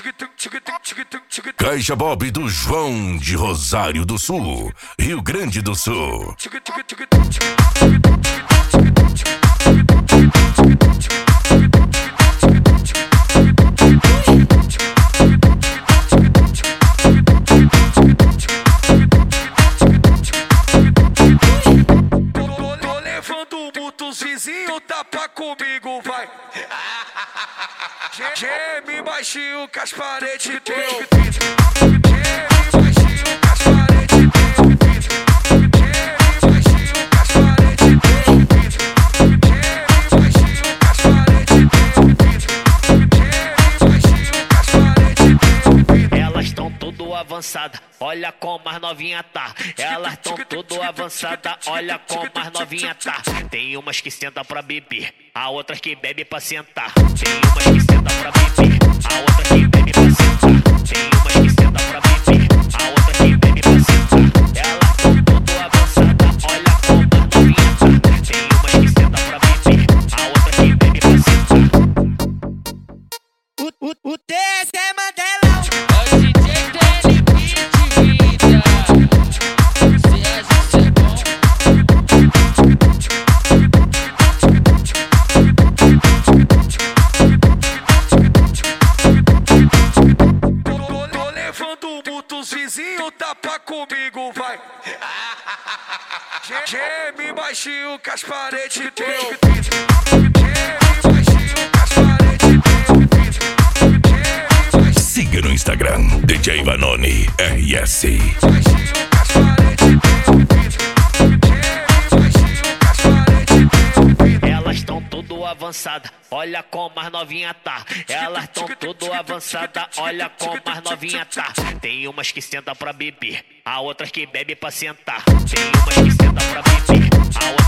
Caixa Bob do João de Rosário do Sul, Rio Grande do Sul. Tô levando muitos vizinhos, tapa comigo, vai. Geme baixinho que as paredes teu. Geme baixinho que as paredes teu. Geme baixinho que as paredes teu. Geme baixinho que as paredes teu. Geme baixinho que as paredes teu. Elas tão tudo avançada, olha como as novinha tá. Elas tão tudo avançada, olha como as novinha tá. Tem umas que senta pra beber, a outras que bebe pra sentar. Tem umas que senta pra beber, a outra que bebe pra sentar. Tem umas que senta pra beber, a outra que bebe pra sentar. Elas tão tudo avançada, olha como as novinha tá. Tem umas que senta pra beber, a outra que bebe pra sentar. O TS é Mandelão. O DJ tem limite, vida. Se a gente é bom. Tô levando muitos vizinhos, tapa comigo, vai. Geme baixinho que as paredes teu. Geme baixinho que as paredes teu. Siga no Instagram, DJ Vanoni RS. Baixinho que as paredes teu. Geme baixinho que as paredes teu. Elas tão tudo avançada, olha como as novinha tá. Elas tão tudo avançada, olha como as novinha tá. Tem umas que senta pra beber, a outras que bebe pra sentar. Tem umas que senta pra beber, a outra